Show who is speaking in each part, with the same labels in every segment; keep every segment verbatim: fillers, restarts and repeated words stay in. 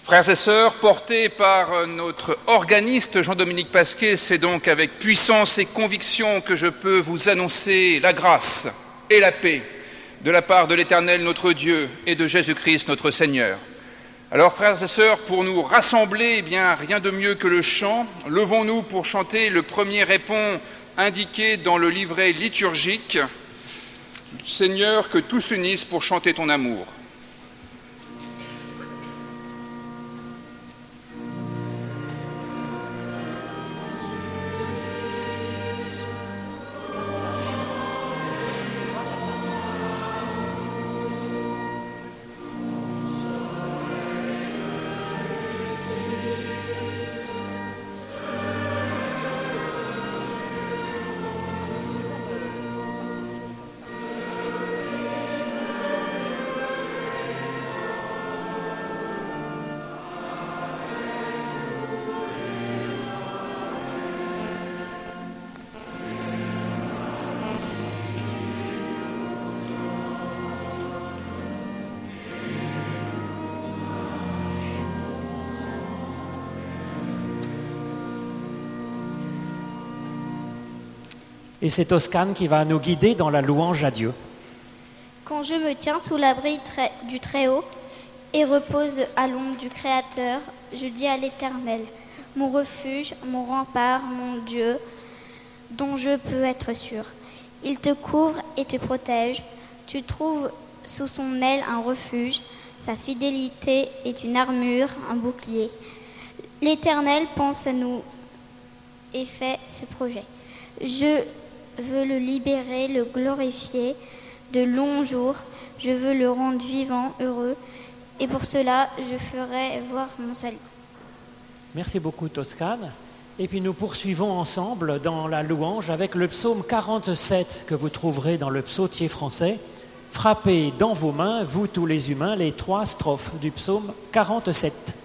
Speaker 1: Frères et sœurs, portés par notre organiste Jean-Dominique Pasquet, c'est donc avec puissance et conviction que je peux vous annoncer la grâce et la paix de la part de l'Éternel notre Dieu et de Jésus-Christ notre Seigneur. Alors frères et sœurs, pour nous rassembler, eh bien rien de mieux que le chant. Levons-nous pour chanter le premier répond indiqué dans le livret liturgique. Seigneur, que tous s'unissent pour chanter ton amour.
Speaker 2: Et c'est Toscane qui va nous guider dans la louange à Dieu.
Speaker 3: Quand je me tiens sous l'abri du Très-Haut et repose à l'ombre du Créateur, je dis à l'Éternel, mon refuge, mon rempart, mon Dieu, dont je peux être sûr. Il te couvre et te protège. Tu trouves sous son aile un refuge. Sa fidélité est une armure, un bouclier. L'Éternel pense à nous et fait ce projet. Je veux le libérer, le glorifier de longs jours. Je veux le rendre vivant, heureux. Et pour cela, je ferai voir mon salut.
Speaker 2: Merci beaucoup, Toscane. Et puis nous poursuivons ensemble dans la louange avec le psaume quarante-sept que vous trouverez dans le psautier français. Frappez dans vos mains, vous tous les humains, les trois strophes du psaume quarante-sept.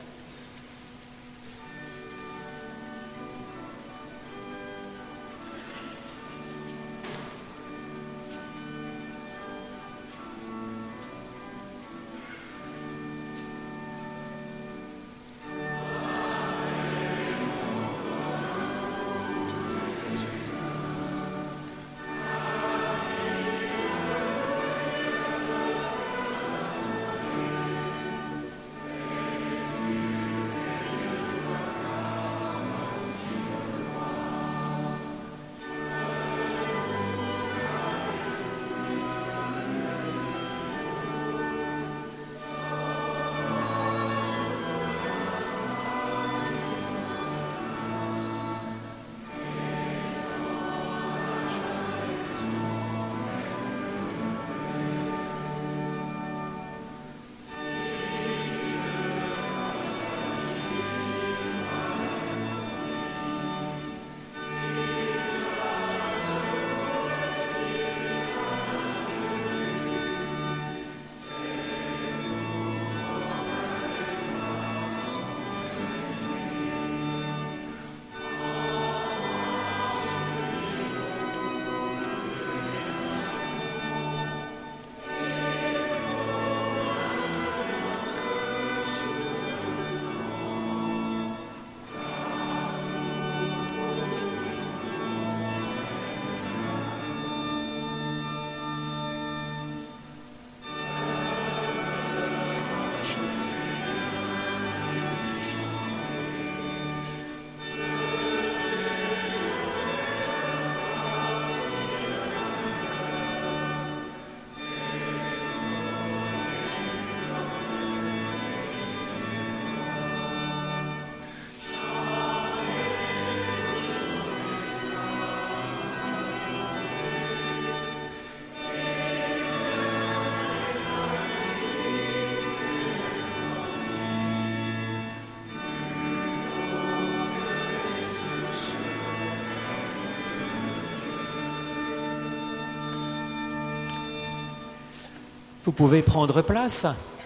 Speaker 2: Vous pouvez prendre place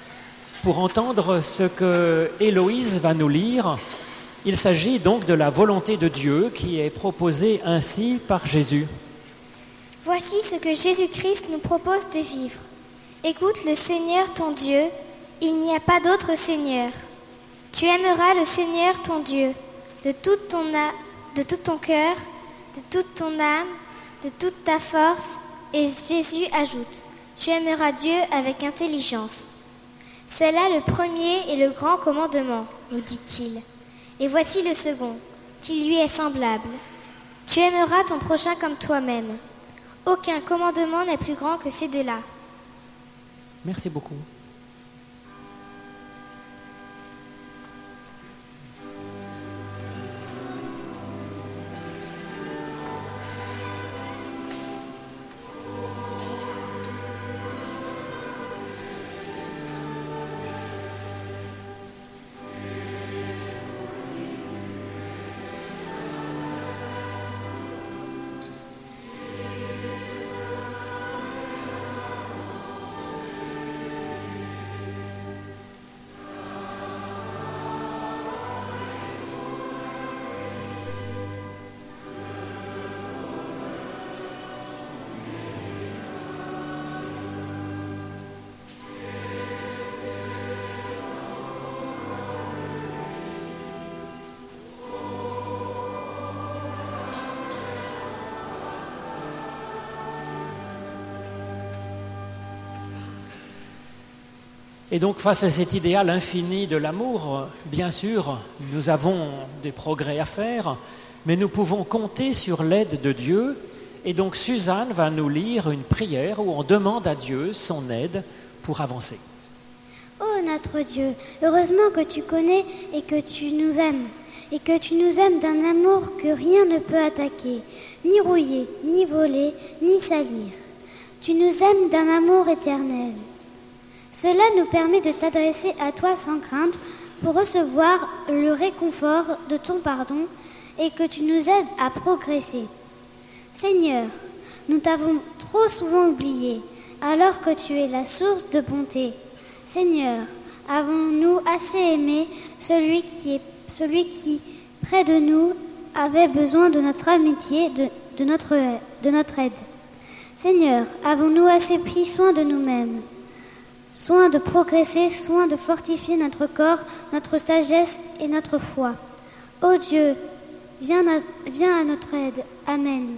Speaker 2: pour entendre ce que Héloïse va nous lire. Il s'agit donc de la volonté de Dieu qui est proposée ainsi par Jésus.
Speaker 4: Voici ce que Jésus-Christ nous propose de vivre. Écoute le Seigneur ton Dieu, il n'y a pas d'autre Seigneur. Tu aimeras le Seigneur ton Dieu de toute ton a- de tout ton cœur, de toute ton âme, de toute ta force. Et Jésus ajoute, tu aimeras Dieu avec intelligence. C'est là le premier et le grand commandement, nous dit-il. Et voici le second, qui lui est semblable. Tu aimeras ton prochain comme toi-même. Aucun commandement n'est plus grand que ces deux-là.
Speaker 2: Merci beaucoup. Et donc, face à cet idéal infini de l'amour, bien sûr, nous avons des progrès à faire, mais nous pouvons compter sur l'aide de Dieu. Et donc, Suzanne va nous lire une prière où on demande à Dieu son aide pour avancer.
Speaker 4: Ô notre Dieu, heureusement que tu connais et que tu nous aimes, et que tu nous aimes d'un amour que rien ne peut attaquer, ni rouiller, ni voler, ni salir. Tu nous aimes d'un amour éternel. Cela nous permet de t'adresser à toi sans crainte pour recevoir le réconfort de ton pardon et que tu nous aides à progresser. Seigneur, nous t'avons trop souvent oublié, alors que tu es la source de bonté. Seigneur, avons-nous assez aimé celui qui est celui qui, près de nous, avait besoin de notre amitié, de, de, notre, de notre aide. Seigneur, avons-nous assez pris soin de nous-mêmes, soin de progresser, soin de fortifier notre corps, notre sagesse et notre foi. Ô Dieu, viens à, viens à notre aide. Amen.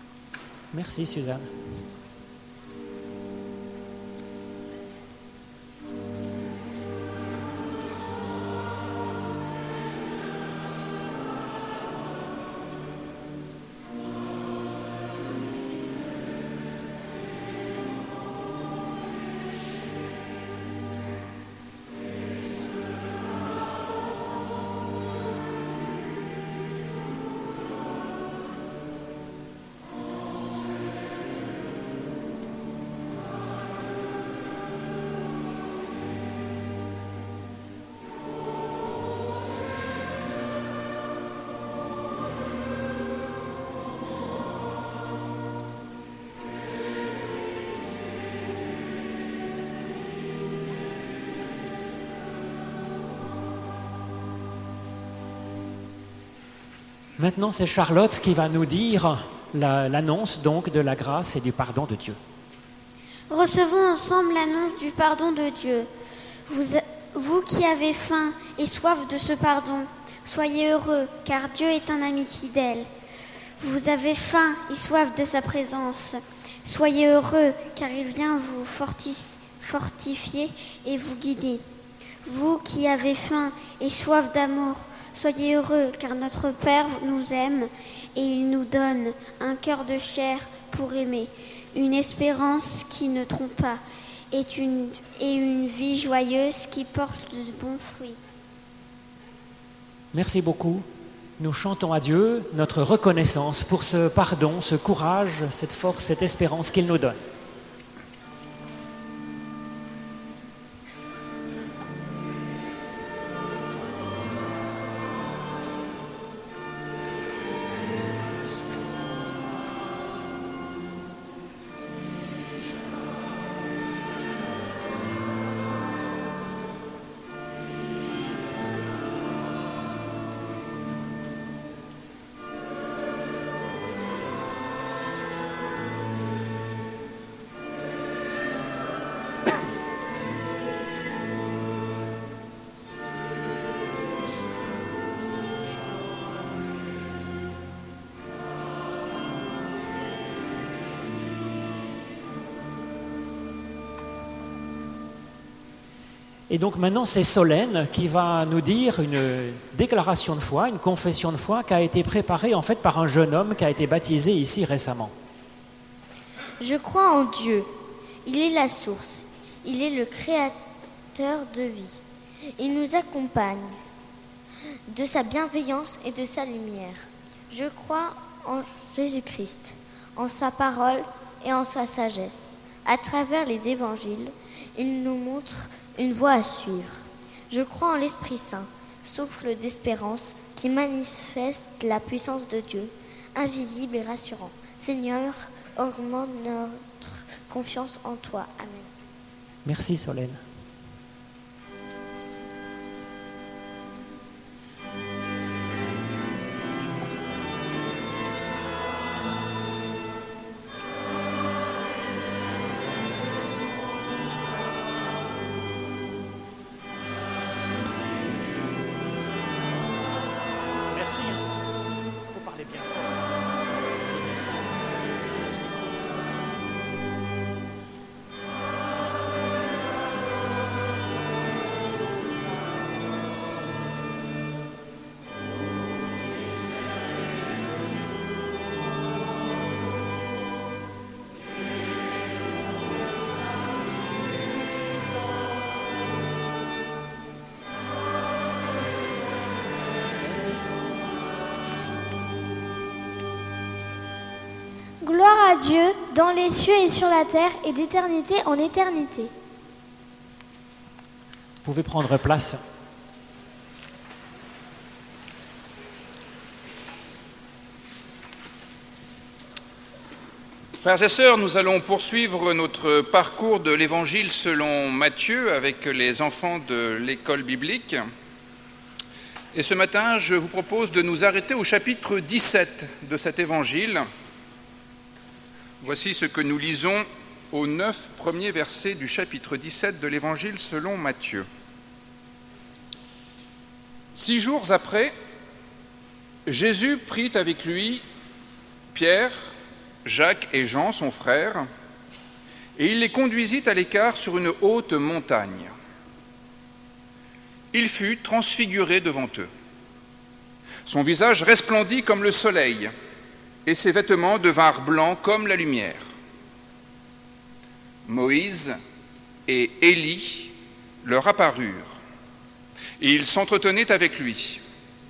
Speaker 2: Merci Suzanne. Maintenant, c'est Charlotte qui va nous dire la, l'annonce donc de la grâce et du pardon de Dieu.
Speaker 3: Recevons ensemble l'annonce du pardon de Dieu. Vous, vous qui avez faim et soif de ce pardon, soyez heureux, car Dieu est un ami fidèle. Vous avez faim et soif de sa présence. Soyez heureux, car il vient vous fortifier et vous guider. Vous qui avez faim et soif d'amour, soyez heureux, car notre Père nous aime et il nous donne un cœur de chair pour aimer, une espérance qui ne trompe pas et une, et une vie joyeuse qui porte de bons fruits.
Speaker 2: Merci beaucoup. Nous chantons à Dieu notre reconnaissance pour ce pardon, ce courage, cette force, cette espérance qu'il nous donne. Et donc maintenant, c'est Solène qui va nous dire une déclaration de foi, une confession de foi qui a été préparée en fait par un jeune homme qui a été baptisé ici récemment.
Speaker 5: Je crois en Dieu. Il est la source. Il est le créateur de vie. Il nous accompagne de sa bienveillance et de sa lumière. Je crois en Jésus-Christ, en sa parole et en sa sagesse. À travers les évangiles, il nous montre une voie à suivre. Je crois en l'Esprit Saint, souffle d'espérance qui manifeste la puissance de Dieu, invisible et rassurant. Seigneur, augmente notre confiance en toi. Amen.
Speaker 2: Merci Solène. Merci. Il faut parler bien fort.
Speaker 4: Gloire à Dieu dans les cieux et sur la terre et d'éternité en éternité.
Speaker 2: Vous pouvez prendre place.
Speaker 1: Frères et sœurs, nous allons poursuivre notre parcours de l'Évangile selon Matthieu avec les enfants de l'école biblique. Et ce matin, je vous propose de nous arrêter au chapitre dix-sept de cet Évangile. Voici ce que nous lisons aux neuf premiers versets du chapitre dix-sept de l'Évangile selon Matthieu. Six jours après, Jésus prit avec lui Pierre, Jacques et Jean, son frère, et il les conduisit à l'écart sur une haute montagne. Il fut transfiguré devant eux. Son visage resplendit comme le soleil, et ses vêtements devinrent blancs comme la lumière. Moïse et Élie leur apparurent, et ils s'entretenaient avec lui.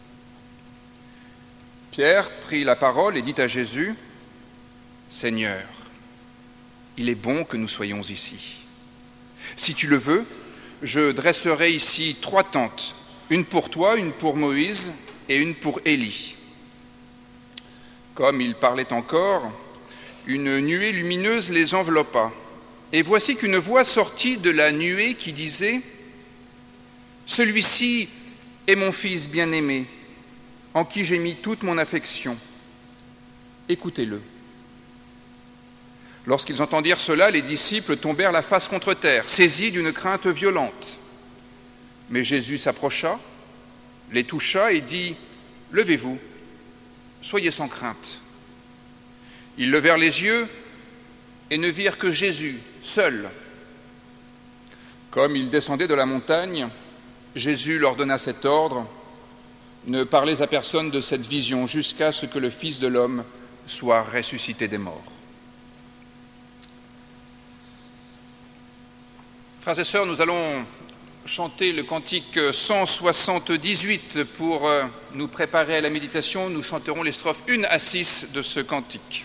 Speaker 1: Pierre prit la parole et dit à Jésus, « Seigneur, il est bon que nous soyons ici. Si tu le veux, je dresserai ici trois tentes, une pour toi, une pour Moïse et une pour Élie. » Comme il parlait encore, une nuée lumineuse les enveloppa. Et voici qu'une voix sortit de la nuée qui disait « Celui-ci est mon fils bien-aimé, en qui j'ai mis toute mon affection. Écoutez-le. » Lorsqu'ils entendirent cela, les disciples tombèrent la face contre terre, saisis d'une crainte violente. Mais Jésus s'approcha, les toucha et dit « Levez-vous, soyez sans crainte. » Ils levèrent les yeux et ne virent que Jésus, seul. Comme ils descendaient de la montagne, Jésus leur donna cet ordre, « Ne parlez à personne de cette vision jusqu'à ce que le Fils de l'homme soit ressuscité des morts. » Frères et sœurs, nous allons chanter le cantique cent soixante-dix-huit pour nous préparer à la méditation. Nous chanterons les strophes un à six de ce cantique.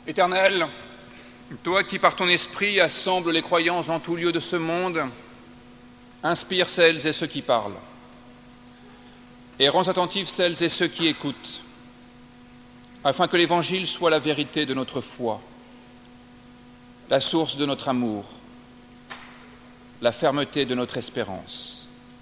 Speaker 1: Éternel, toi qui par ton esprit assembles les croyants en tout lieu de ce monde, inspire celles et ceux qui parlent, et rends attentifs celles et ceux qui écoutent, afin que l'Évangile soit la vérité de notre foi, la source de notre amour, la fermeté de notre espérance.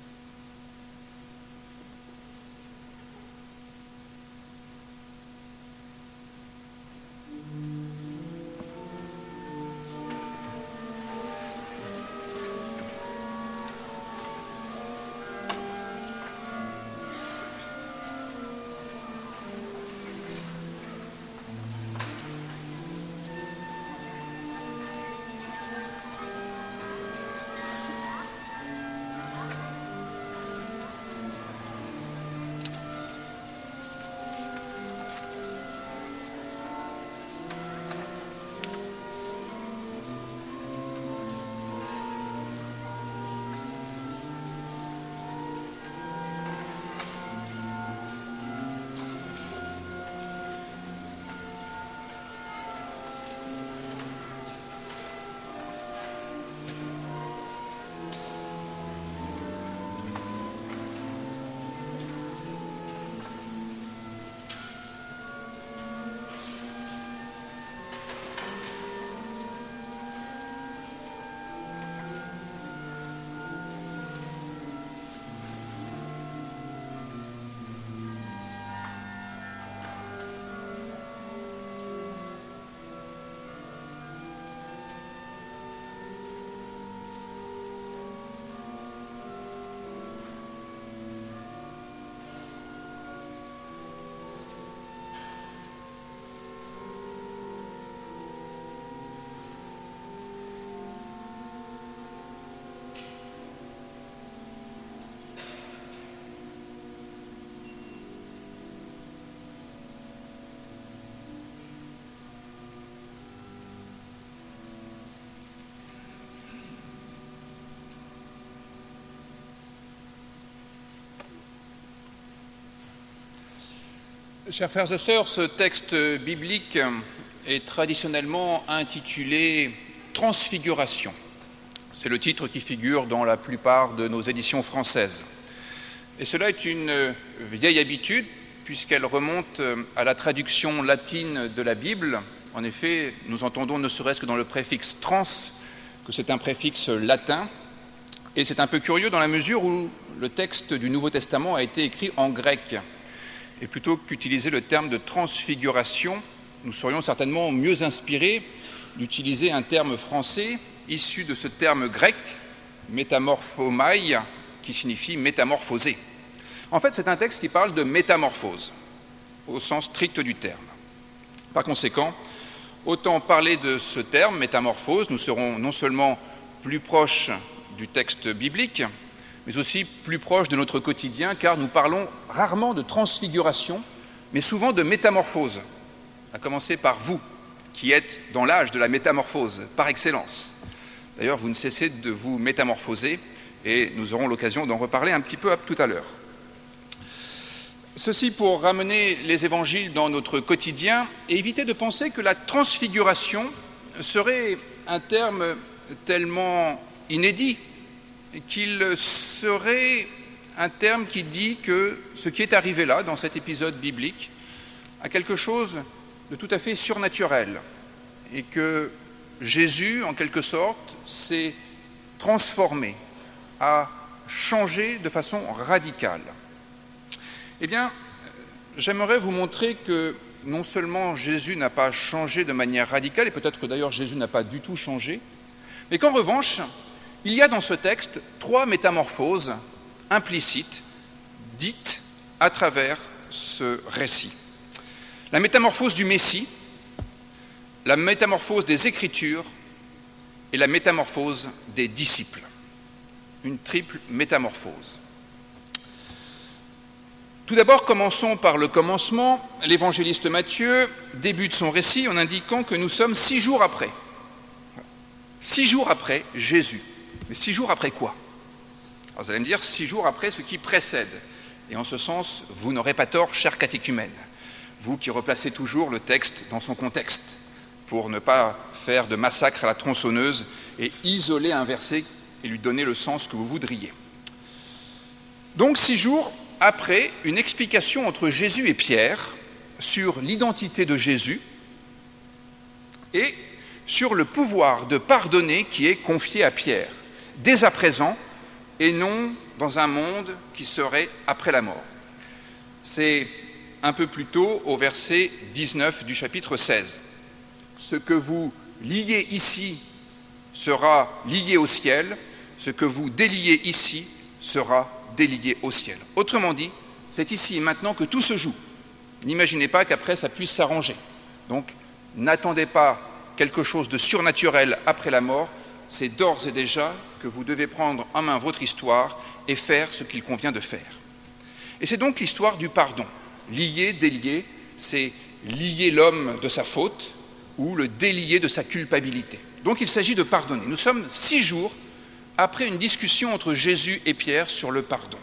Speaker 1: Chers frères et sœurs, ce texte biblique est traditionnellement intitulé « Transfiguration ». C'est le titre qui figure dans la plupart de nos éditions françaises. Et cela est une vieille habitude puisqu'elle remonte à la traduction latine de la Bible. En effet, nous entendons ne serait-ce que dans le préfixe « trans » que c'est un préfixe latin. Et c'est un peu curieux dans la mesure où le texte du Nouveau Testament a été écrit en grec. Et plutôt qu'utiliser le terme de transfiguration, nous serions certainement mieux inspirés d'utiliser un terme français issu de ce terme grec, métamorphomai, qui signifie métamorphoser. En fait, c'est un texte qui parle de métamorphose, au sens strict du terme. Par conséquent, autant parler de ce terme, métamorphose, nous serons non seulement plus proches du texte biblique, mais aussi plus proche de notre quotidien, car nous parlons rarement de transfiguration, mais souvent de métamorphose, à commencer par vous, qui êtes dans l'âge de la métamorphose, par excellence. D'ailleurs, vous ne cessez de vous métamorphoser, et nous aurons l'occasion d'en reparler un petit peu tout à l'heure. Ceci pour ramener les évangiles dans notre quotidien et éviter de penser que la transfiguration serait un terme tellement inédit qu'il serait un terme qui dit que ce qui est arrivé là, dans cet épisode biblique, a quelque chose de tout à fait surnaturel et que Jésus, en quelque sorte, s'est transformé, a changé de façon radicale. Eh bien, j'aimerais vous montrer que non seulement Jésus n'a pas changé de manière radicale, et peut-être que d'ailleurs Jésus n'a pas du tout changé, mais qu'en revanche, il y a dans ce texte trois métamorphoses implicites, dites à travers ce récit. La métamorphose du Messie, la métamorphose des Écritures et la métamorphose des disciples. Une triple métamorphose. Tout d'abord, commençons par le commencement. L'évangéliste Matthieu débute son récit en indiquant que nous sommes six jours après. Six jours après Jésus. Mais six jours après quoi? Alors vous allez me dire, six jours après ce qui précède. Et en ce sens, vous n'aurez pas tort, chers catéchumènes, vous qui replacez toujours le texte dans son contexte. pour ne pas faire de massacre à la tronçonneuse et isoler un verset et lui donner le sens que vous voudriez. Donc, six jours après, une explication entre Jésus et Pierre sur l'identité de Jésus et sur le pouvoir de pardonner qui est confié à Pierre, dès à présent, et non dans un monde qui serait après la mort. C'est un peu plus tôt au verset dix-neuf du chapitre seize. Ce que vous liez ici sera lié au ciel, ce que vous déliez ici sera délié au ciel. Autrement dit, c'est ici et maintenant que tout se joue. N'imaginez pas qu'après ça puisse s'arranger. Donc, n'attendez pas quelque chose de surnaturel après la mort, c'est d'ores et déjà que vous devez prendre en main votre histoire et faire ce qu'il convient de faire. Et c'est donc l'histoire du pardon. Lier, délier, c'est lier l'homme de sa faute ou le délier de sa culpabilité. Donc il s'agit de pardonner. Nous sommes six jours après une discussion entre Jésus et Pierre sur le pardon.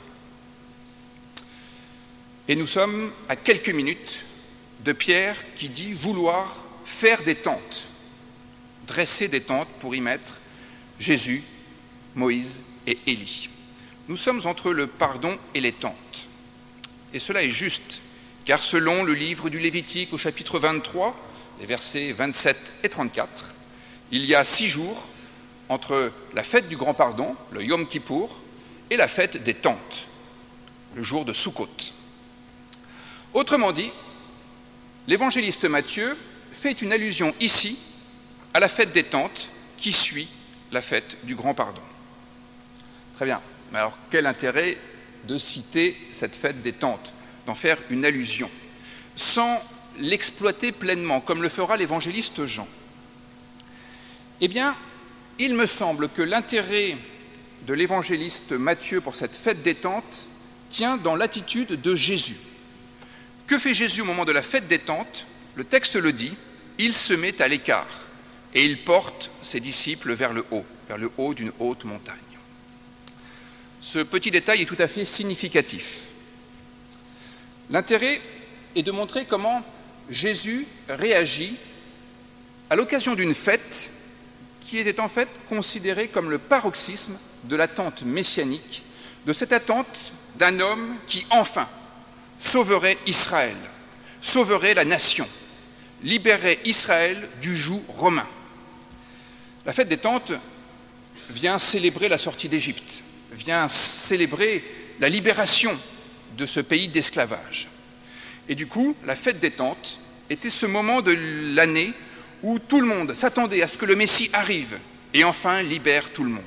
Speaker 1: Et nous sommes à quelques minutes de Pierre qui dit vouloir faire des tentes, dresser des tentes pour y mettre Jésus, Moïse et Élie. Nous sommes entre le pardon et les tentes. Et cela est juste, car selon le livre du Lévitique au chapitre vingt-trois, les versets vingt-sept et trente-quatre, il y a six jours entre la fête du grand pardon, le Yom Kippour, et la fête des tentes, le jour de Soukhot. Autrement dit, l'évangéliste Matthieu fait une allusion ici à la fête des tentes qui suit la fête du grand pardon. Très bien, mais alors quel intérêt de citer cette fête des tentes, d'en faire une allusion, sans l'exploiter pleinement, comme le fera l'évangéliste Jean? Eh bien, il me semble que l'intérêt de l'évangéliste Matthieu pour cette fête des tentes tient dans l'attitude de Jésus. Que fait Jésus au moment de la fête des tentes? Le texte le dit, il se met à l'écart et il porte ses disciples vers le haut, vers le haut d'une haute montagne. Ce petit détail est tout à fait significatif. L'intérêt est de montrer comment Jésus réagit à l'occasion d'une fête qui était en fait considérée comme le paroxysme de l'attente messianique, de cette attente d'un homme qui enfin sauverait Israël, sauverait la nation, libérerait Israël du joug romain. La fête des tentes vient célébrer la sortie d'Égypte, vient célébrer la libération de ce pays d'esclavage. Et du coup, la fête des tentes était ce moment de l'année où tout le monde s'attendait à ce que le Messie arrive et enfin libère tout le monde.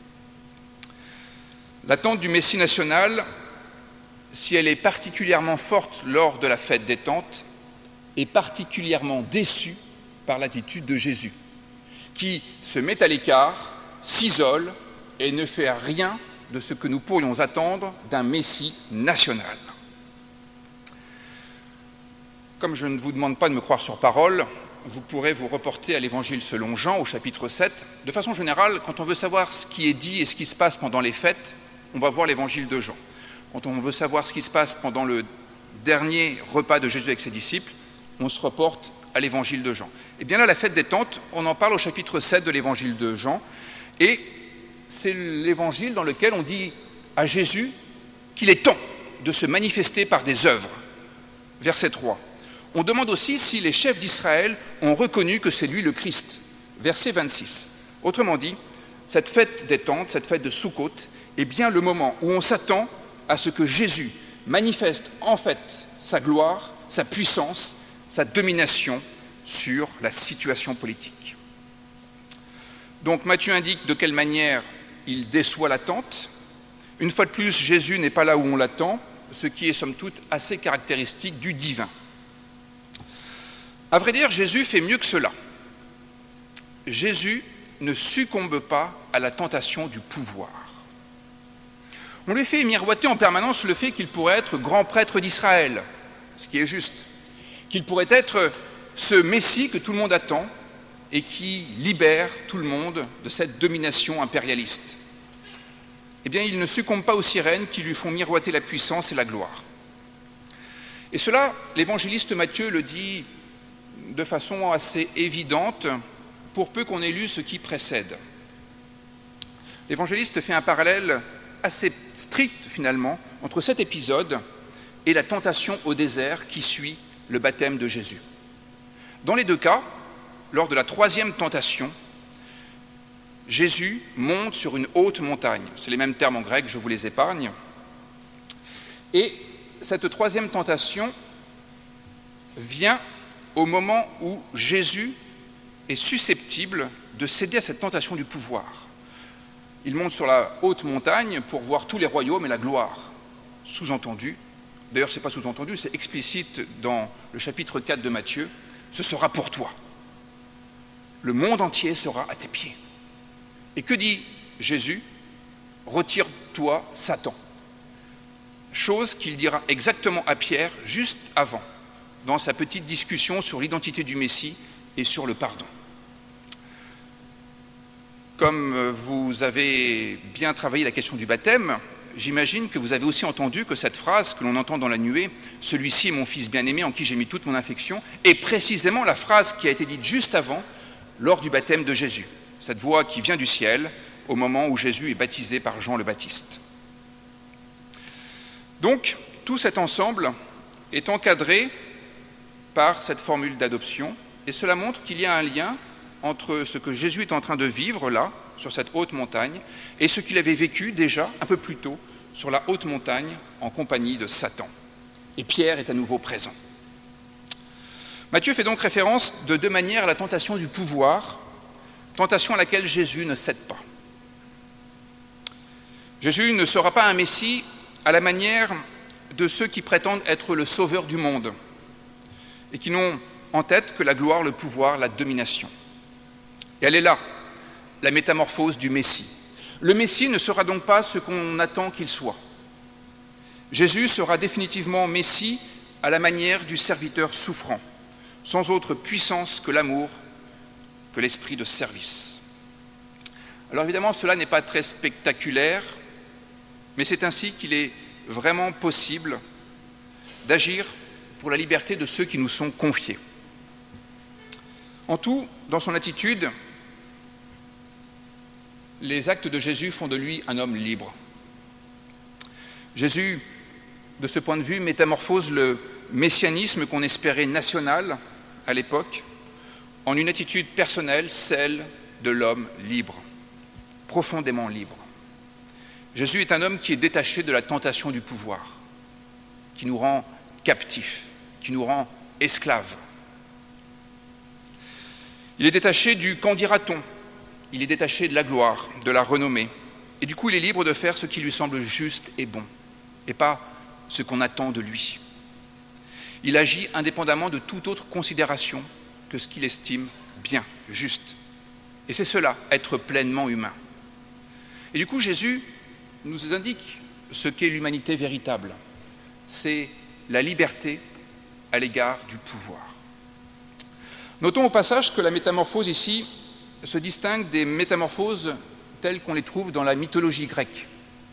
Speaker 1: L'attente du Messie national, si elle est particulièrement forte lors de la fête des tentes, est particulièrement déçue par l'attitude de Jésus, qui se met à l'écart, s'isole et ne fait rien de ce que nous pourrions attendre d'un Messie national. Comme je ne vous demande pas de me croire sur parole, vous pourrez vous reporter à l'Évangile selon Jean au chapitre sept. De façon générale, quand on veut savoir ce qui est dit et ce qui se passe pendant les fêtes, on va voir l'Évangile de Jean. Quand on veut savoir ce qui se passe pendant le dernier repas de Jésus avec ses disciples, on se reporte à l'Évangile de Jean. Et bien là, la fête des tentes, on en parle au chapitre sept de l'Évangile de Jean, et c'est l'Évangile dans lequel on dit à Jésus qu'il est temps de se manifester par des œuvres. Verset trois. On demande aussi si les chefs d'Israël ont reconnu que c'est lui le Christ. Verset vingt-six. Autrement dit, cette fête des tentes, cette fête de Soukhot, est bien le moment où on s'attend à ce que Jésus manifeste en fait sa gloire, sa puissance, sa domination sur la situation politique. Donc Matthieu indique de quelle manière il déçoit l'attente. Une fois de plus, Jésus n'est pas là où on l'attend, ce qui est somme toute assez caractéristique du divin. À vrai dire, Jésus fait mieux que cela. Jésus ne succombe pas à la tentation du pouvoir. On lui fait miroiter en permanence le fait qu'il pourrait être grand prêtre d'Israël, ce qui est juste, qu'il pourrait être ce Messie que tout le monde attend et qui libère tout le monde de cette domination impérialiste. Eh bien, il ne succombe pas aux sirènes qui lui font miroiter la puissance et la gloire. Et cela, l'évangéliste Matthieu le dit de façon assez évidente, pour peu qu'on ait lu ce qui précède. L'évangéliste fait un parallèle assez strict, finalement, entre cet épisode et la tentation au désert qui suit le baptême de Jésus. Dans les deux cas, lors de la troisième tentation, Jésus monte sur une haute montagne. C'est les mêmes termes en grec, je vous les épargne. Et cette troisième tentation vient au moment où Jésus est susceptible de céder à cette tentation du pouvoir. Il monte sur la haute montagne pour voir tous les royaumes et la gloire. Sous-entendu, d'ailleurs ce n'est pas sous-entendu, c'est explicite dans le chapitre quatre de Matthieu, ce sera pour toi. Le monde entier sera à tes pieds. Et que dit Jésus ? Retire-toi, Satan. Chose qu'il dira exactement à Pierre juste avant, dans sa petite discussion sur l'identité du Messie et sur le pardon. Comme vous avez bien travaillé la question du baptême, j'imagine que vous avez aussi entendu que cette phrase que l'on entend dans la nuée, « Celui-ci est mon fils bien-aimé en qui j'ai mis toute mon affection », est précisément la phrase qui a été dite juste avant, lors du baptême de Jésus. Cette voix qui vient du ciel au moment où Jésus est baptisé par Jean le Baptiste. Donc, tout cet ensemble est encadré par cette formule d'adoption, et cela montre qu'il y a un lien entre ce que Jésus est en train de vivre là, sur cette haute montagne, et ce qu'il avait vécu déjà un peu plus tôt sur la haute montagne en compagnie de Satan. Et Pierre est à nouveau présent. Matthieu fait donc référence de deux manières à la tentation du pouvoir, tentation à laquelle Jésus ne cède pas. Jésus ne sera pas un Messie à la manière de ceux qui prétendent être le sauveur du monde et qui n'ont en tête que la gloire, le pouvoir, la domination. Et elle est là, la métamorphose du Messie. Le Messie ne sera donc pas ce qu'on attend qu'il soit. Jésus sera définitivement Messie à la manière du serviteur souffrant, sans autre puissance que l'amour, que l'esprit de service. Alors évidemment, cela n'est pas très spectaculaire, mais c'est ainsi qu'il est vraiment possible d'agir pour la liberté de ceux qui nous sont confiés. En tout, dans son attitude, les actes de Jésus font de lui un homme libre. Jésus, de ce point de vue, métamorphose le messianisme qu'on espérait national à l'époque en une attitude personnelle, celle de l'homme libre, profondément libre. Jésus est un homme qui est détaché de la tentation du pouvoir, qui nous rend captifs, qui nous rend esclaves. Il est détaché du qu'en dira-t-on, il est détaché de la gloire, de la renommée, et du coup il est libre de faire ce qui lui semble juste et bon, et pas ce qu'on attend de lui. Il agit indépendamment de toute autre considération que ce qu'il estime bien, juste. Et c'est cela, être pleinement humain. Et du coup, Jésus nous indique ce qu'est l'humanité véritable. C'est la liberté à l'égard du pouvoir. Notons au passage que la métamorphose ici se distingue des métamorphoses telles qu'on les trouve dans la mythologie grecque.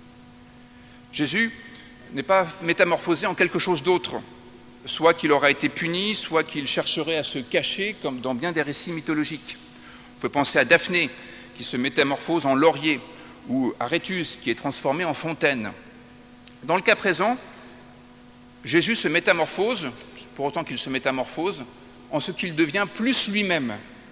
Speaker 1: Jésus n'est pas métamorphosé en quelque chose d'autre, soit qu'il aura été puni, soit qu'il chercherait à se cacher, comme dans bien des récits mythologiques. On peut penser à Daphné, qui se métamorphose en laurier, ou Aréthus, qui est transformé en fontaine. Dans le cas présent, Jésus se métamorphose, pour autant qu'il se métamorphose, en ce qu'il devient plus lui-même.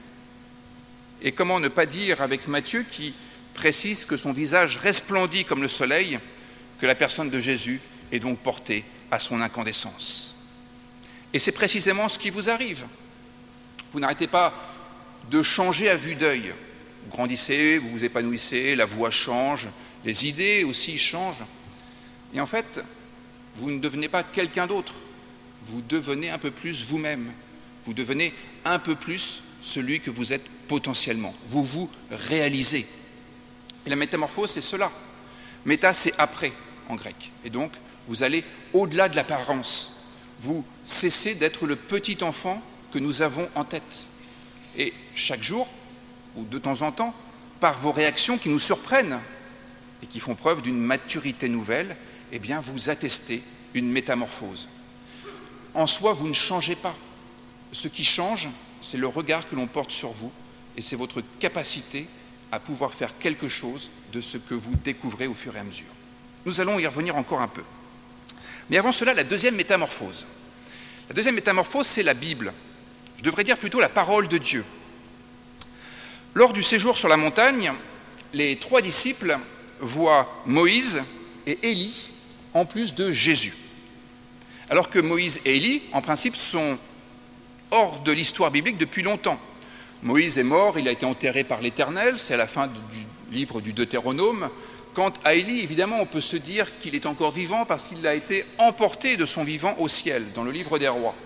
Speaker 1: Et comment ne pas dire avec Matthieu, qui précise que son visage resplendit comme le soleil, que la personne de Jésus est donc portée à son incandescence. Et c'est précisément ce qui vous arrive. Vous n'arrêtez pas de changer à vue d'œil. Vous grandissez, vous vous épanouissez, la voix change, les idées aussi changent. Et en fait, vous ne devenez pas quelqu'un d'autre. Vous devenez un peu plus vous-même. Vous devenez un peu plus celui que vous êtes potentiellement. Vous vous réalisez. Et la métamorphose, c'est cela. Méta, c'est après en grec. Et donc, vous allez au-delà de l'apparence. Vous cessez d'être le petit enfant que nous avons en tête. Et chaque jour, ou de temps en temps, par vos réactions qui nous surprennent et qui font preuve d'une maturité nouvelle, eh bien, vous attestez une métamorphose. En soi, vous ne changez pas. ce qui change, c'est le regard que l'on porte sur vous et c'est votre capacité à pouvoir faire quelque chose de ce que vous découvrez au fur et à mesure. Nous allons y revenir encore un peu. Mais avant cela, la deuxième métamorphose. La deuxième métamorphose, c'est la Bible. Je devrais dire plutôt la parole de Dieu. Lors du séjour sur la montagne, les trois disciples voient Moïse et Élie en plus de Jésus. Alors que Moïse et Élie, en principe, sont hors de l'histoire biblique depuis longtemps. Moïse est mort, il a été enterré par l'Éternel, c'est à la fin du livre du Deutéronome. Quant à Élie, évidemment, on peut se dire qu'il est encore vivant parce qu'il a été emporté de son vivant au ciel, dans le livre des rois.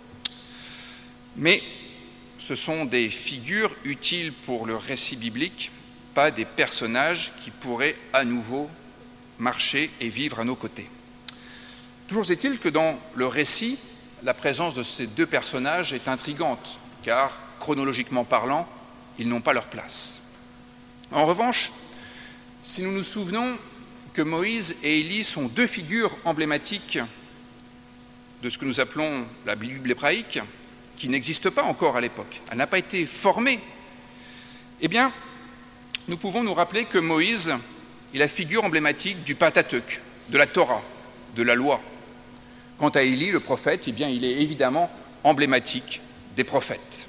Speaker 1: Mais ce sont des figures utiles pour le récit biblique, pas des personnages qui pourraient à nouveau marcher et vivre à nos côtés. Toujours est-il que dans le récit, la présence de ces deux personnages est intrigante, car, chronologiquement parlant, ils n'ont pas leur place. En revanche, si nous nous souvenons que Moïse et Élie sont deux figures emblématiques de ce que nous appelons la Bible hébraïque, qui n'existe pas encore à l'époque, elle n'a pas été formée, eh bien, nous pouvons nous rappeler que Moïse est la figure emblématique du Pentateuque, de la Torah, de la loi. Quant à Élie, le prophète, eh bien, il est évidemment emblématique des prophètes.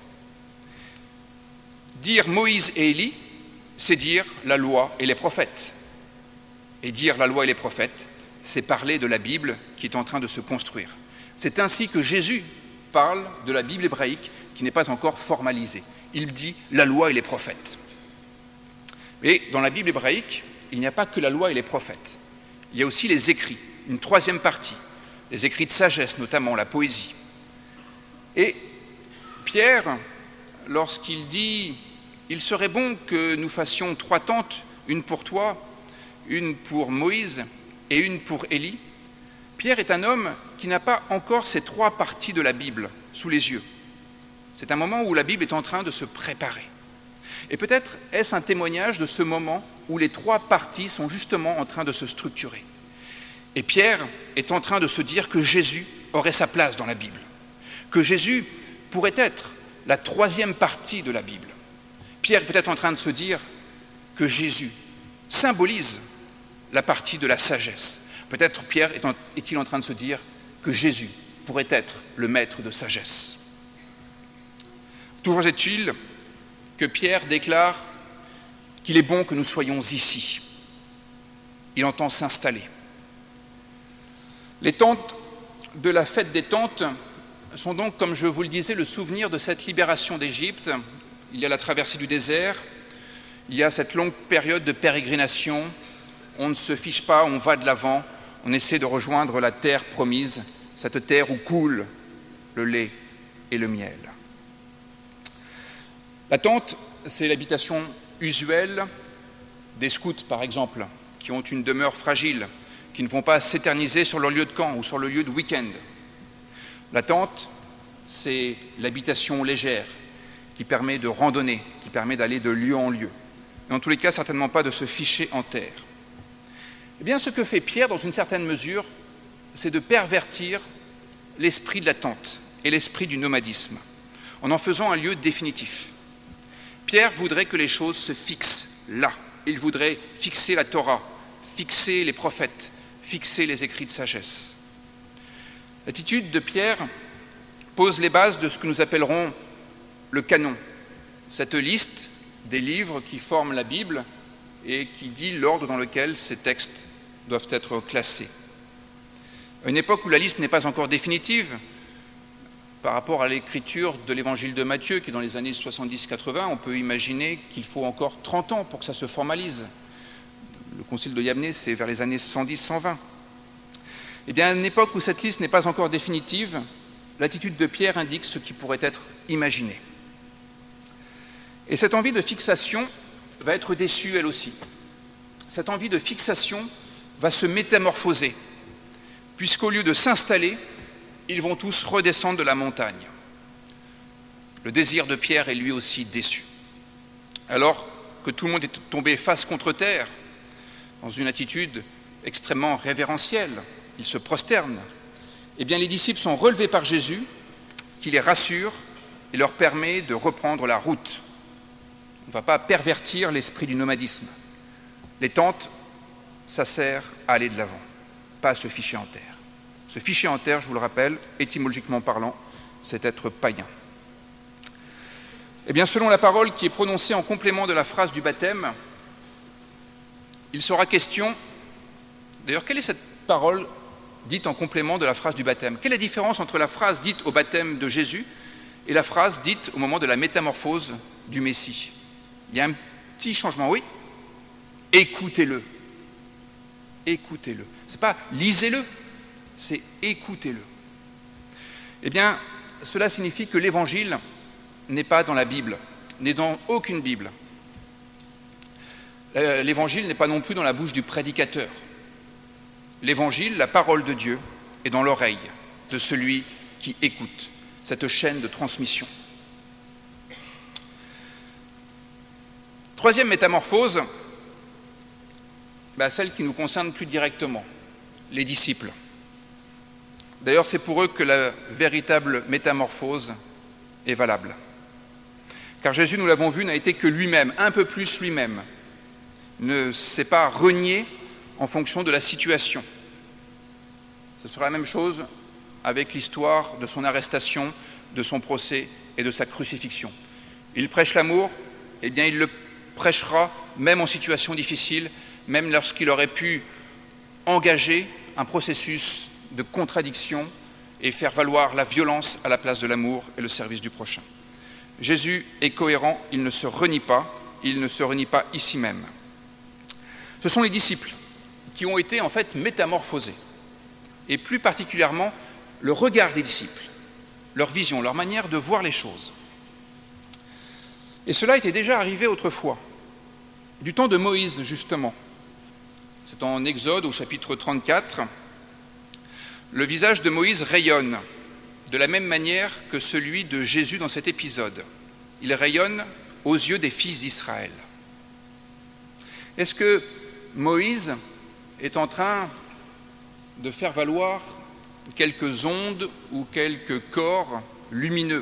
Speaker 1: Dire Moïse et Élie, c'est dire la loi et les prophètes. Et dire la loi et les prophètes, c'est parler de la Bible qui est en train de se construire. C'est ainsi que Jésus parle de la Bible hébraïque qui n'est pas encore formalisée. Il dit la loi et les prophètes. Mais dans la Bible hébraïque, il n'y a pas que la loi et les prophètes. Il y a aussi les écrits, une troisième partie, les écrits de sagesse, notamment la poésie. Et Pierre, lorsqu'il dit « Il serait bon que nous fassions trois tentes, une pour toi, une pour Moïse et une pour Élie », Pierre est un homme qui n'a pas encore ces trois parties de la Bible sous les yeux. C'est un moment où la Bible est en train de se préparer. Et peut-être est-ce un témoignage de ce moment où les trois parties sont justement en train de se structurer. Et Pierre est en train de se dire que Jésus aurait sa place dans la Bible, que Jésus pourrait être la troisième partie de la Bible. Pierre est peut-être en train de se dire que Jésus symbolise la partie de la sagesse. Peut-être Pierre est en, est-il en train de se dire que Jésus pourrait être le maître de sagesse. Toujours est-il que Pierre déclare qu'il est bon que nous soyons ici. Il entend s'installer. Les tentes de la fête des tentes sont donc, comme je vous le disais, le souvenir de cette libération d'Égypte. Il y a la traversée du désert, il y a cette longue période de pérégrination. On ne se fiche pas, on va de l'avant, on essaie de rejoindre la terre promise, cette terre où coule le lait et le miel. La tente, c'est l'habitation usuelle des scouts, par exemple, qui ont une demeure fragile, qui ne vont pas s'éterniser sur leur lieu de camp ou sur le lieu de week-end. La tente, c'est l'habitation légère qui permet de randonner, qui permet d'aller de lieu en lieu. Et en tous les cas, certainement pas de se ficher en terre. Eh bien, ce que fait Pierre, dans une certaine mesure, c'est de pervertir l'esprit de la tente et l'esprit du nomadisme, en en faisant un lieu définitif. Pierre voudrait que les choses se fixent là. Il voudrait fixer la Torah, fixer les prophètes, fixer les écrits de sagesse. L'attitude de Pierre pose les bases de ce que nous appellerons le canon, cette liste des livres qui forment la Bible et qui dit l'ordre dans lequel ces textes doivent être classés. À une époque où la liste n'est pas encore définitive, par rapport à l'écriture de l'évangile de Matthieu, qui est dans les années soixante-dix quatre-vingts, on peut imaginer qu'il faut encore trente ans pour que ça se formalise. Le concile de Yamné, c'est vers les années cent dix cent vingt. Eh bien, à une époque où cette liste n'est pas encore définitive, l'attitude de Pierre indique ce qui pourrait être imaginé. Et cette envie de fixation va être déçue elle aussi. Cette envie de fixation va se métamorphoser, puisqu'au lieu de s'installer, ils vont tous redescendre de la montagne. Le désir de Pierre est lui aussi déçu. Alors que tout le monde est tombé face contre terre, dans une attitude extrêmement révérentielle, ils se prosternent, eh bien les disciples sont relevés par Jésus qui les rassure et leur permet de reprendre la route. On ne va pas pervertir l'esprit du nomadisme. Les tentes, ça sert à aller de l'avant, pas à se ficher en terre. Se ficher en terre, je vous le rappelle, étymologiquement parlant, c'est être païen. Eh bien, selon la parole qui est prononcée en complément de la phrase du baptême, il sera question... D'ailleurs, quelle est cette parole dite en complément de la phrase du baptême? Quelle est la différence entre la phrase dite au baptême de Jésus et la phrase dite au moment de la métamorphose du Messie? Il y a un petit changement, oui. Écoutez-le. Écoutez-le. Ce n'est pas lisez-le, c'est écoutez-le. Eh bien, cela signifie que l'Évangile n'est pas dans la Bible, n'est dans aucune Bible. L'Évangile n'est pas non plus dans la bouche du prédicateur. L'Évangile, la parole de Dieu, est dans l'oreille de celui qui écoute, cette chaîne de transmission. Troisième métamorphose, bah, celle qui nous concerne plus directement, les disciples. D'ailleurs, c'est pour eux que la véritable métamorphose est valable. Car Jésus, nous l'avons vu, n'a été que lui-même, un peu plus lui-même, ne s'est pas renié en fonction de la situation. Ce sera la même chose avec l'histoire de son arrestation, de son procès et de sa crucifixion. Il prêche l'amour, eh bien il le prêchera même en situation difficile, même lorsqu'il aurait pu engager un processus de contradiction et faire valoir la violence à la place de l'amour et le service du prochain. Jésus est cohérent, il ne se renie pas, il ne se renie pas ici même. Ce sont les disciples qui ont été en fait métamorphosés, et plus particulièrement le regard des disciples, leur vision, leur manière de voir les choses. Et cela était déjà arrivé autrefois, du temps de Moïse justement. C'est en Exode au chapitre trente-quatre, le visage de Moïse rayonne de la même manière que celui de Jésus dans cet épisode. Il rayonne aux yeux des fils d'Israël. Est-ce que Moïse est en train de faire valoir quelques ondes ou quelques corps lumineux?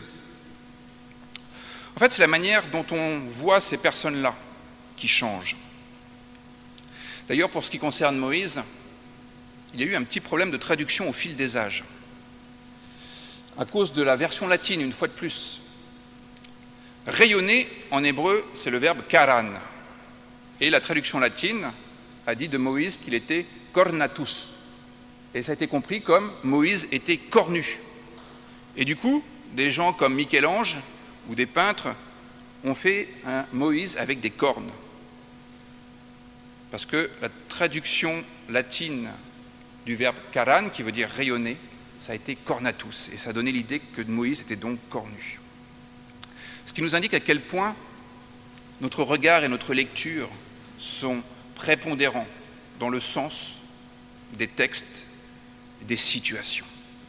Speaker 1: En fait, c'est la manière dont on voit ces personnes-là qui change. D'ailleurs, pour ce qui concerne Moïse, il y a eu un petit problème de traduction au fil des âges. À cause de la version latine, une fois de plus. Rayonner, en hébreu, c'est le verbe karan. Et la traduction latine a dit de Moïse qu'il était cornatus. Et ça a été compris comme Moïse était cornu. Et du coup, des gens comme Michel-Ange ou des peintres ont fait un Moïse avec des cornes. Parce que la traduction latine du verbe karan, qui veut dire rayonner, ça a été cornatus. Et ça a donné l'idée que Moïse était donc cornu. Ce qui nous indique à quel point notre regard et notre lecture sont prépondérants dans le sens des textes et des situations.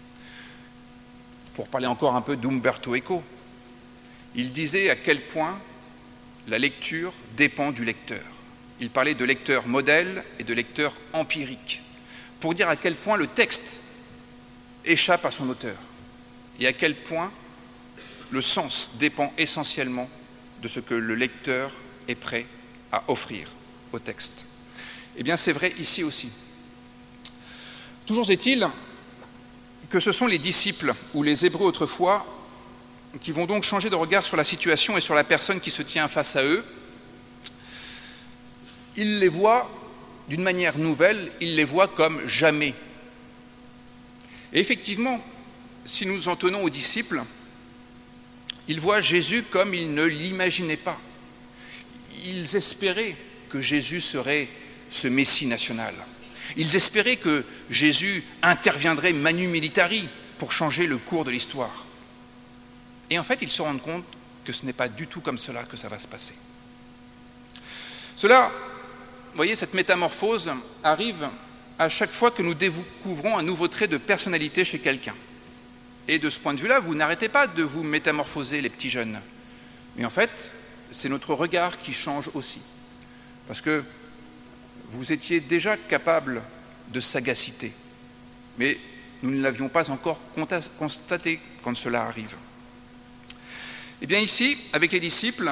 Speaker 1: Pour parler encore un peu d'Umberto Eco, il disait à quel point la lecture dépend du lecteur. Il parlait de lecteur modèle et de lecteur empirique, pour dire à quel point le texte échappe à son auteur et à quel point le sens dépend essentiellement de ce que le lecteur est prêt à offrir au texte. Eh bien, c'est vrai ici aussi. Toujours est-il que ce sont les disciples ou les Hébreux autrefois qui vont donc changer de regard sur la situation et sur la personne qui se tient face à eux. Ils les voient d'une manière nouvelle, ils les voient comme jamais. Et effectivement, si nous en tenons aux disciples, ils voient Jésus comme ils ne l'imaginaient pas. Ils espéraient que Jésus serait ce Messie national. Ils espéraient que Jésus interviendrait manu militari pour changer le cours de l'histoire. Et en fait, ils se rendent compte que ce n'est pas du tout comme cela que ça va se passer. Cela, vous voyez, cette métamorphose arrive à chaque fois que nous découvrons un nouveau trait de personnalité chez quelqu'un. Et de ce point de vue-là, vous n'arrêtez pas de vous métamorphoser, les petits jeunes. Mais en fait, c'est notre regard qui change aussi. Parce que vous étiez déjà capable de sagacité. Mais nous ne l'avions pas encore constaté quand cela arrive. Eh bien ici, avec les disciples,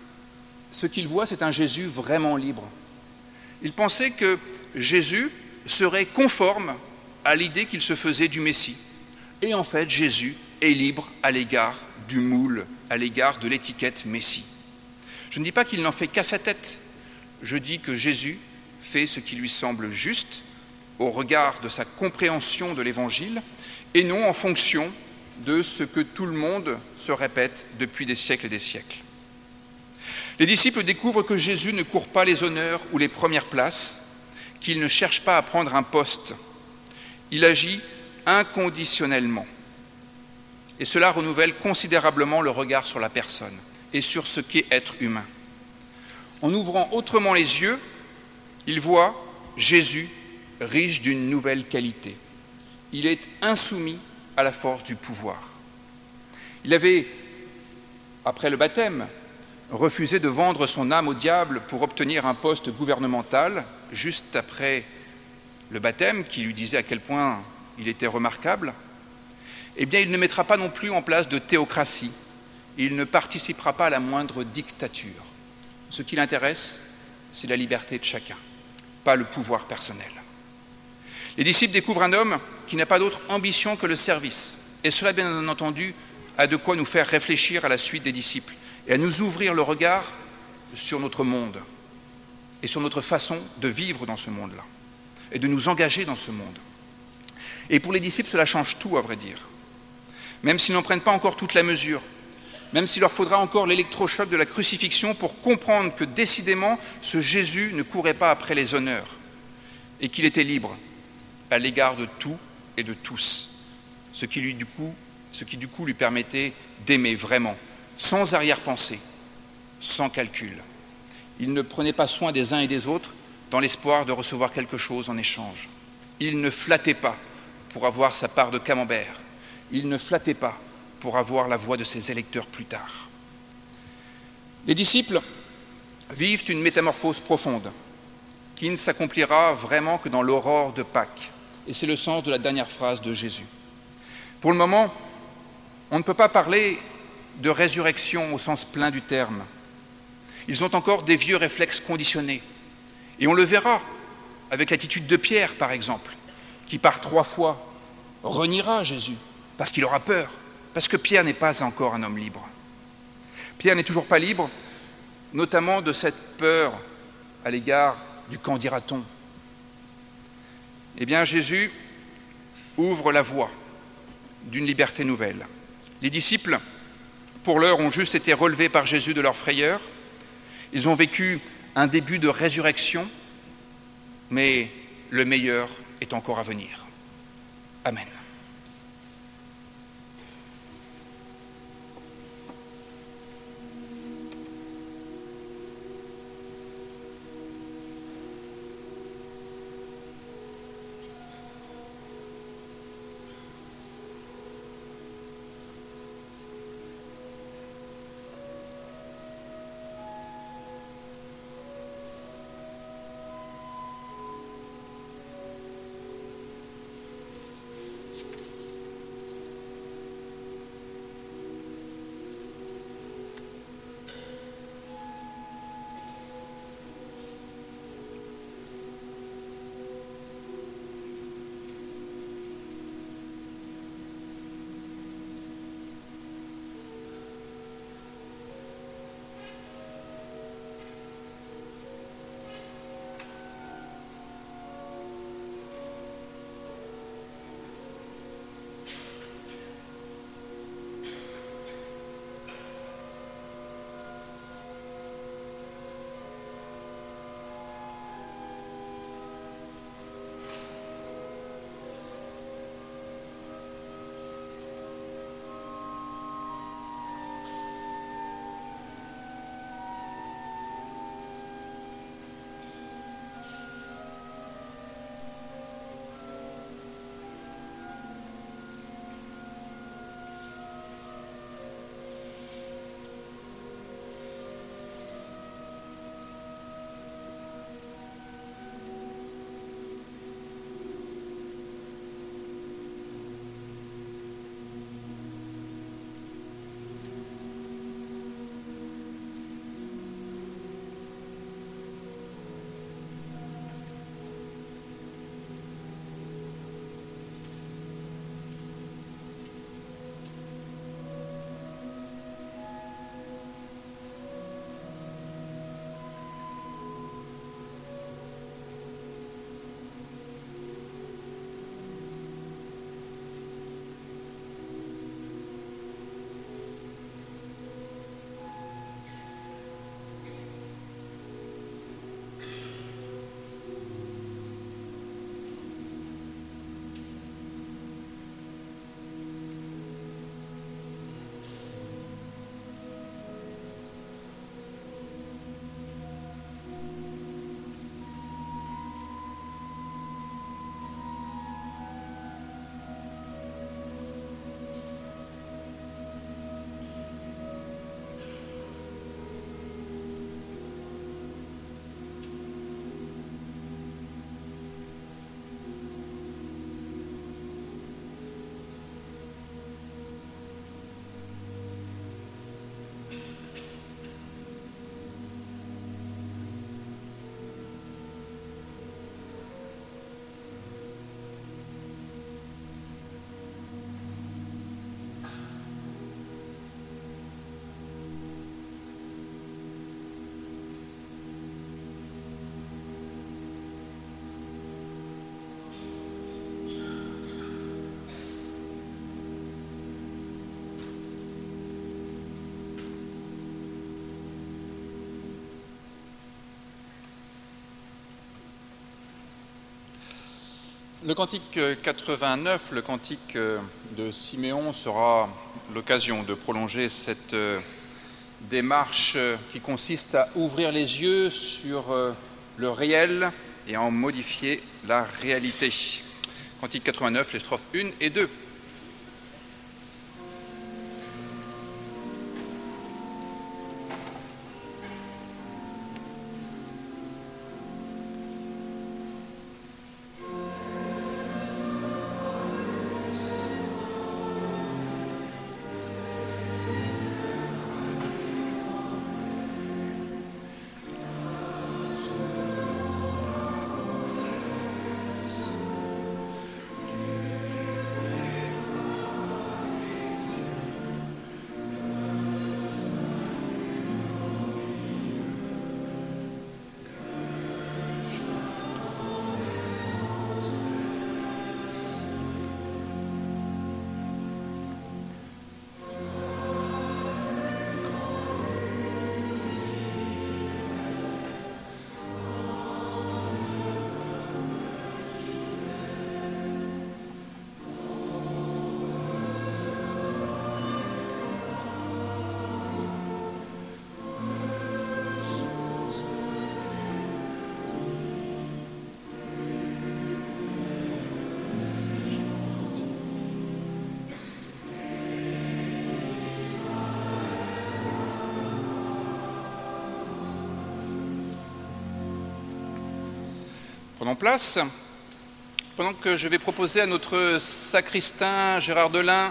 Speaker 1: ce qu'ils voient, c'est un Jésus vraiment libre. Ils pensaient que Jésus serait conforme à l'idée qu'ils se faisaient du Messie. Et en fait, Jésus est libre à l'égard du moule, à l'égard de l'étiquette Messie. Je ne dis pas qu'il n'en fait qu'à sa tête. Je dis que Jésus fait ce qui lui semble juste au regard de sa compréhension de l'Évangile et non en fonction de ce que tout le monde se répète depuis des siècles et des siècles. Les disciples découvrent que Jésus ne court pas les honneurs ou les premières places, qu'il ne cherche pas à prendre un poste. Il agit inconditionnellement. Et cela renouvelle considérablement le regard sur la personne et sur ce qu'est être humain. En ouvrant autrement les yeux, ils voient Jésus riche d'une nouvelle qualité. Il est insoumis à la force du pouvoir. Il avait, après le baptême, refusé de vendre son âme au diable pour obtenir un poste gouvernemental, juste après le baptême, qui lui disait à quel point il était remarquable. Eh bien, il ne mettra pas non plus en place de théocratie. Il ne participera pas à la moindre dictature. Ce qui l'intéresse, c'est la liberté de chacun, pas le pouvoir personnel. Les disciples découvrent un homme qui n'a pas d'autre ambition que le service. Et cela, bien entendu, a de quoi nous faire réfléchir à la suite des disciples et à nous ouvrir le regard sur notre monde et sur notre façon de vivre dans ce monde-là et de nous engager dans ce monde. Et pour les disciples, cela change tout, à vrai dire. Même s'ils n'en prennent pas encore toute la mesure, même s'il leur faudra encore l'électrochoc de la crucifixion pour comprendre que décidément, ce Jésus ne courait pas après les honneurs et qu'il était libre à l'égard de tout et de tous, ce qui, lui, du coup, ce qui du coup lui permettait d'aimer vraiment, sans arrière-pensée, sans calcul. Il ne prenait pas soin des uns et des autres dans l'espoir de recevoir quelque chose en échange. Il ne flattait pas pour avoir sa part de camembert. Il ne flattait pas pour avoir la voix de ses électeurs plus tard. Les disciples vivent une métamorphose profonde qui ne s'accomplira vraiment que dans l'aurore de Pâques. Et c'est le sens de la dernière phrase de Jésus. Pour le moment, on ne peut pas parler de résurrection au sens plein du terme. Ils ont encore des vieux réflexes conditionnés. Et on le verra avec l'attitude de Pierre, par exemple, qui par trois fois reniera Jésus parce qu'il aura peur, parce que Pierre n'est pas encore un homme libre. Pierre n'est toujours pas libre, notamment de cette peur à l'égard du qu'en dira-t-on. Eh bien, Jésus ouvre la voie d'une liberté nouvelle. Les disciples, pour l'heure, ont juste été relevés par Jésus de leur frayeur. Ils ont vécu un début de résurrection, mais le meilleur est encore à venir. Amen. Le cantique quatre-vingt-neuf, le cantique de Siméon, sera l'occasion de prolonger cette démarche qui consiste à ouvrir les yeux sur le réel et à en modifier la réalité. Cantique quatre-vingt-neuf, les strophes un et deux. Prenons place. Pendant que je vais proposer à notre sacristain Gérard Delin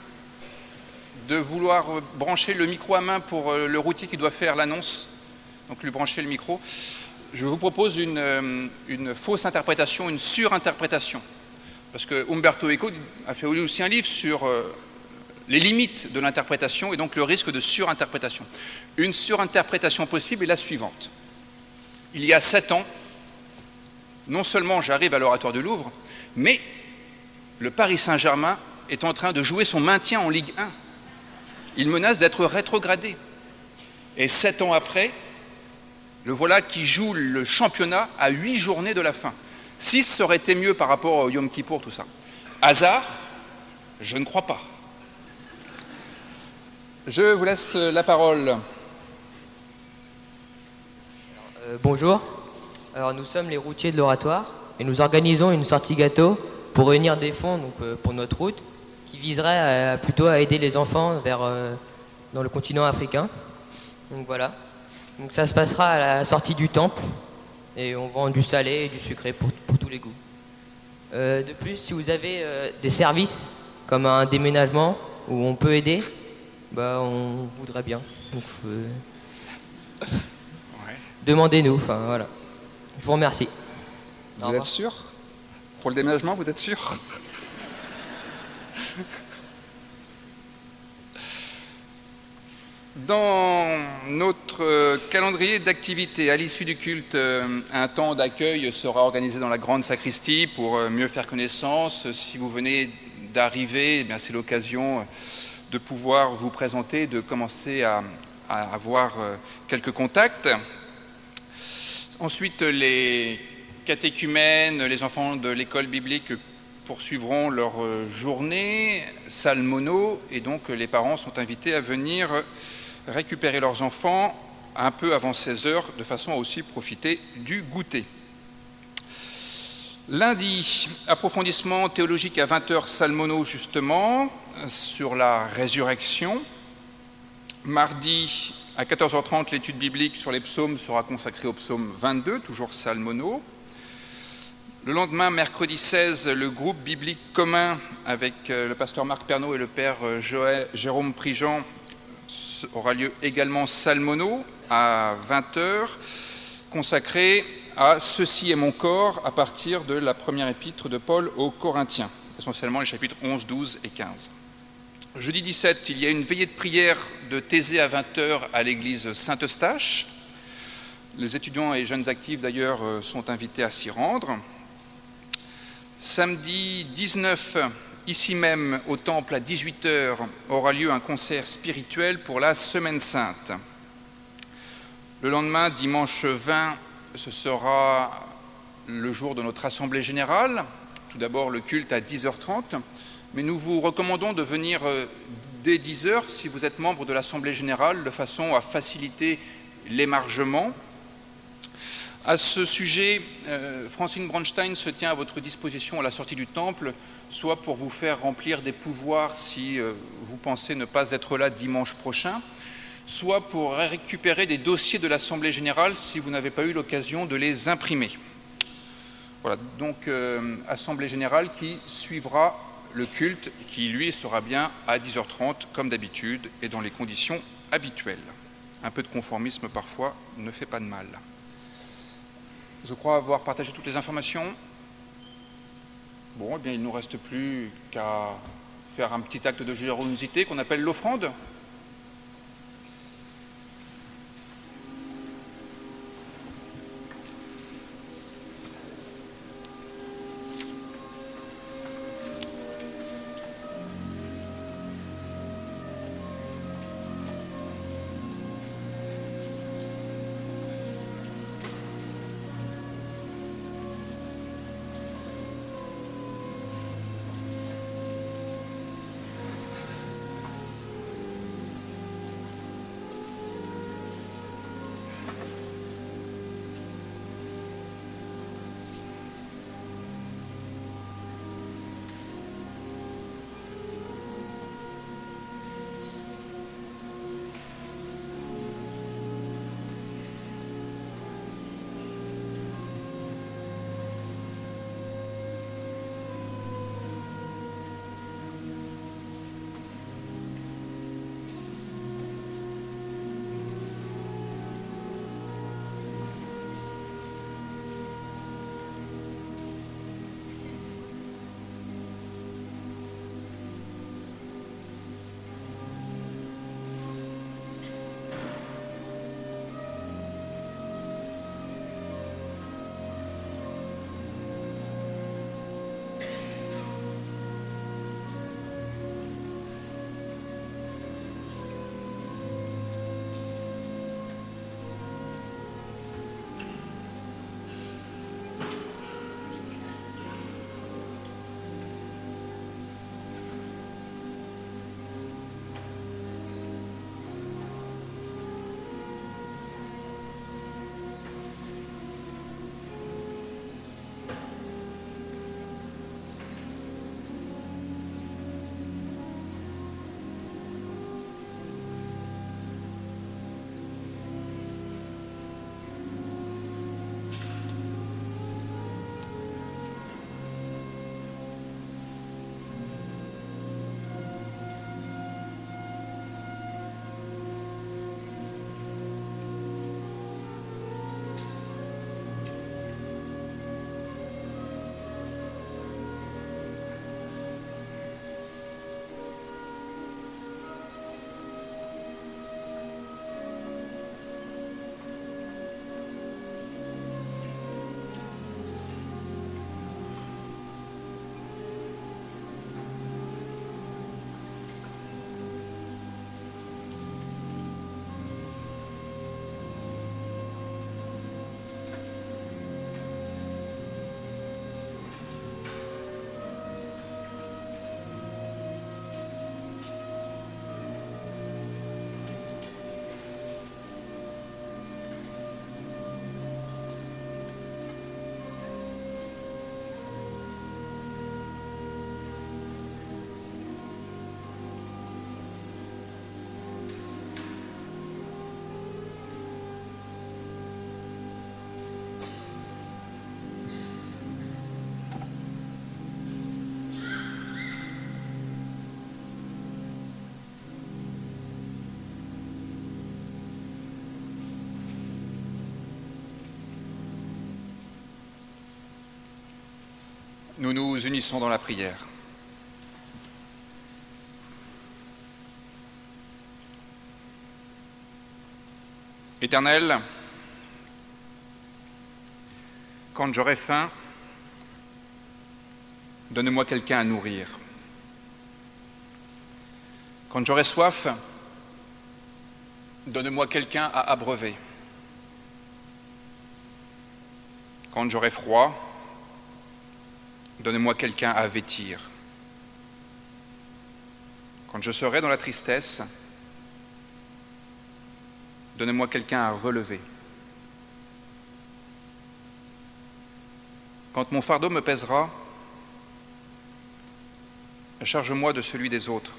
Speaker 1: de vouloir brancher le micro à main pour le routier qui doit faire l'annonce, donc lui brancher le micro, je vous propose une, une fausse interprétation, une surinterprétation. Parce que Umberto Eco a fait aussi un livre sur les limites de l'interprétation et donc le risque de surinterprétation. Une surinterprétation possible est la suivante. Il y a sept ans, non seulement j'arrive à l'Oratoire du Louvre, mais le Paris Saint-Germain est en train de jouer son maintien en Ligue un. Il menace d'être rétrogradé. Et sept ans après, le voilà qui joue le championnat à huit journées de la fin. Six, ça aurait été mieux par rapport au Yom Kippour, tout ça. Hasard? Je ne crois pas. Je vous laisse la parole.
Speaker 6: Euh, bonjour. Alors nous sommes les routiers de l'Oratoire et nous organisons une sortie gâteau pour réunir des fonds donc, euh, pour notre route qui viserait à, plutôt à aider les enfants vers, euh, dans le continent africain. Donc voilà. Donc ça se passera à la sortie du temple et on vend du salé et du sucré pour, pour tous les goûts. Euh, de plus, si vous avez euh, des services comme un déménagement où on peut aider, bah, on voudrait bien. Donc, euh, ouais. Demandez-nous. Enfin voilà. Je vous remercie.
Speaker 1: Vous êtes sûr? Pour le déménagement, vous êtes sûr? Dans notre calendrier d'activités, à l'issue du culte, un temps d'accueil sera organisé dans la grande sacristie pour mieux faire connaissance. Si vous venez d'arriver, eh bien, c'est l'occasion de pouvoir vous présenter, de commencer à, à avoir quelques contacts. Ensuite, les catéchumènes, les enfants de l'école biblique poursuivront leur journée salmono et donc les parents sont invités à venir récupérer leurs enfants un peu avant seize heures de façon à aussi profiter du goûter. Lundi, approfondissement théologique à vingt heures salmono justement sur la résurrection. Mardi, à quatorze heures trente, l'étude biblique sur les psaumes sera consacrée au psaume vingt-deux, toujours salmono. Le lendemain, mercredi seize, le groupe biblique commun avec le pasteur Marc Pernaud et le père Joël, Jérôme Prigent aura lieu également salmono à vingt heures, consacré à « Ceci est mon corps » à partir de la première épître de Paul aux Corinthiens, essentiellement les chapitres onze, douze et quinze. Jeudi dix-sept, il y a une veillée de prière de Thésée à vingt heures à l'église Saint-Eustache. Les étudiants et jeunes actifs d'ailleurs sont invités à s'y rendre. Samedi dix-neuf, ici même au temple à dix-huit heures, aura lieu un concert spirituel pour la Semaine Sainte. Le lendemain, dimanche vingt, ce sera le jour de notre Assemblée Générale. tout d'abord le culte à dix heures trente, mais nous vous recommandons de venir dès dix heures si vous êtes membre de l'Assemblée générale, de façon à faciliter l'émargement. À ce sujet, euh, Francine Bronstein se tient à votre disposition à la sortie du temple, soit pour vous faire remplir des pouvoirs si euh, vous pensez ne pas être là dimanche prochain, soit pour récupérer des dossiers de l'Assemblée générale si vous n'avez pas eu l'occasion de les imprimer. Voilà, donc euh, Assemblée générale qui suivra le culte, qui lui sera bien à dix heures trente comme d'habitude et dans les conditions habituelles. Un peu de conformisme parfois ne fait pas de mal. Je crois avoir partagé toutes les informations. Bon, eh bien, il ne nous reste plus qu'à faire un petit acte de générosité qu'on appelle l'offrande. Nous nous unissons dans la prière. Éternel, quand j'aurai faim, donne-moi quelqu'un à nourrir. Quand j'aurai soif, donne-moi quelqu'un à abreuver. Quand j'aurai froid, Donne-moi quelqu'un à vêtir. Quand je serai dans la tristesse, donne-moi quelqu'un à relever. Quand mon fardeau me pèsera, charge-moi de celui des autres.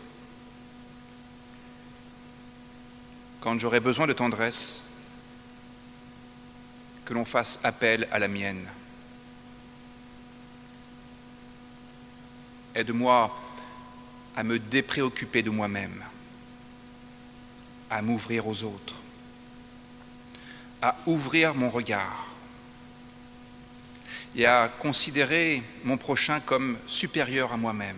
Speaker 1: Quand j'aurai besoin de tendresse, que l'on fasse appel à la mienne. Aide-moi à me dépréoccuper de moi-même, à m'ouvrir aux autres, à ouvrir mon regard et à considérer mon prochain comme supérieur à moi-même,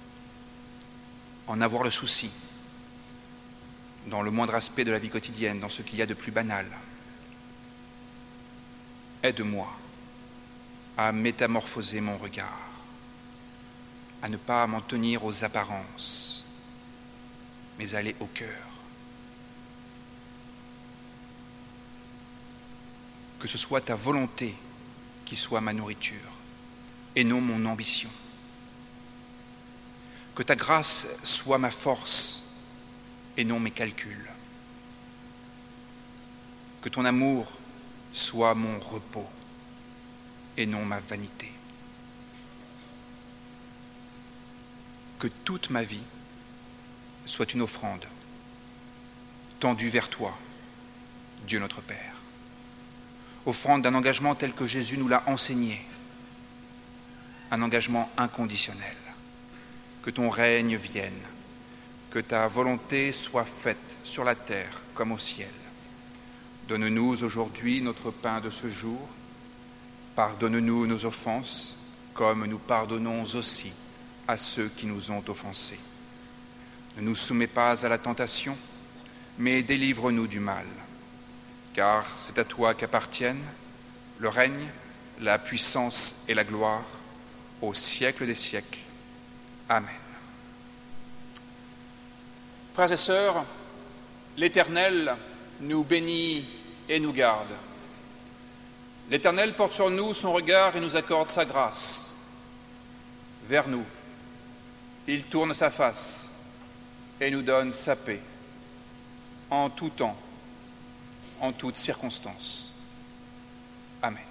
Speaker 1: en avoir le souci dans le moindre aspect de la vie quotidienne, dans ce qu'il y a de plus banal. Aide-moi à métamorphoser mon regard, à ne pas m'en tenir aux apparences, mais aller au cœur. Que ce soit ta volonté qui soit ma nourriture, et non mon ambition. Que ta grâce soit ma force, et non mes calculs. Que ton amour soit mon repos, et non ma vanité. Que toute ma vie soit une offrande tendue vers toi, Dieu notre Père. Offrande d'un engagement tel que Jésus nous l'a enseigné, un engagement inconditionnel. Que ton règne vienne, que ta volonté soit faite sur la terre comme au ciel. Donne-nous aujourd'hui notre pain de ce jour. Pardonne-nous nos offenses, comme nous pardonnons aussi à ceux qui nous ont offensés. Ne nous soumets pas à la tentation, mais délivre-nous du mal. Car c'est à toi qu'appartiennent le règne, la puissance et la gloire au siècle des siècles. Amen. Frères et sœurs, l'Éternel nous bénit et nous garde. L'Éternel porte sur nous son regard et nous accorde sa grâce. Vers nous, il tourne sa face et nous donne sa paix en tout temps, en toutes circonstances. Amen.